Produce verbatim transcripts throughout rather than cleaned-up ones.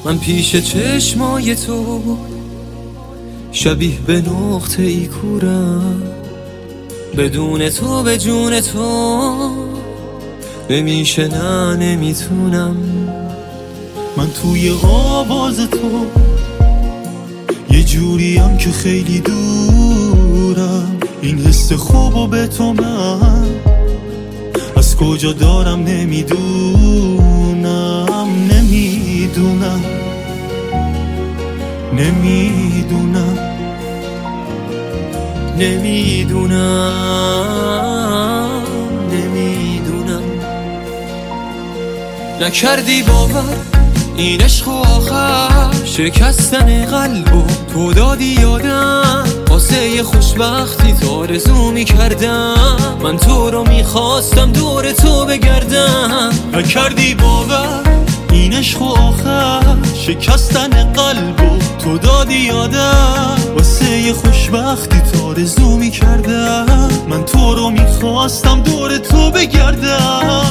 من پیش چشمای تو شبیه به نقطه ای کورم، بدون تو به جون تو نمیشه، نه نمیتونم. من توی آواز تو یه جوریم که خیلی دورم، این حس خوبو به تو من از کجا دارم نمیدونم، نمیدونم نمیدونم نمیدونم نمیدونم. نکردی باور این عشق و آخر شکستن قلبو تو دادی یادم، واسه یه خوشبختی تو آرزو میکردم، من تو رو میخواستم دور تو بگردم. نکردی باور این عشق و آخر شکستن قلبو تو دادی یادم، واسه یه خوشبختی تو آرزو میکردم، من تو رو میخواستم دور تو بگردم.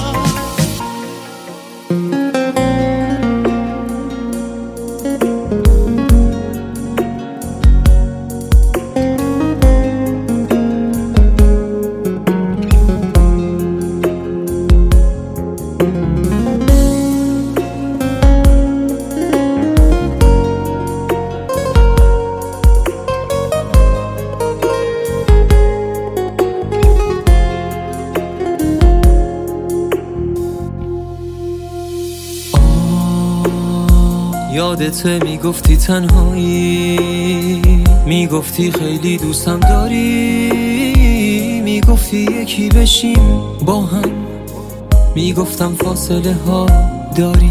یادته میگفتی تنهایی، میگفتی خیلی دوستم داری، میگفتی یکی بشیم با هم، میگفتم فاصله ها داریم.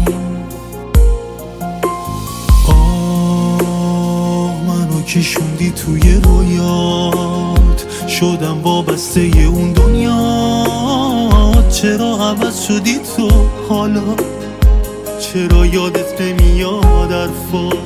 آه منو کشوندی توی رویات، شدم وابسته اون دنیا، چرا عوض شدی تو حالا، چرا یادت نمیاد حرفات؟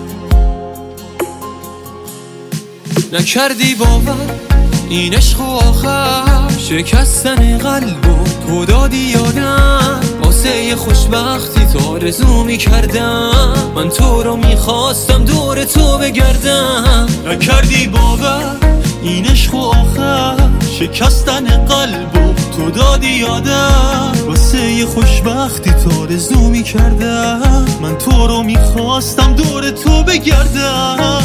نکردی باور این عشق و آخر شکستن قلبو تو دادی یادم، واسه یه خوشبختی تو آرزو میکردم، من تو رو میخواستم دور تو بگردم. نکردی باور این عشق و آخر شکستن قلبو تو دادی یادم، واسه یه خوشبختی تو آرزو میکردم، من تو رو میخواستم دور تو بگردم.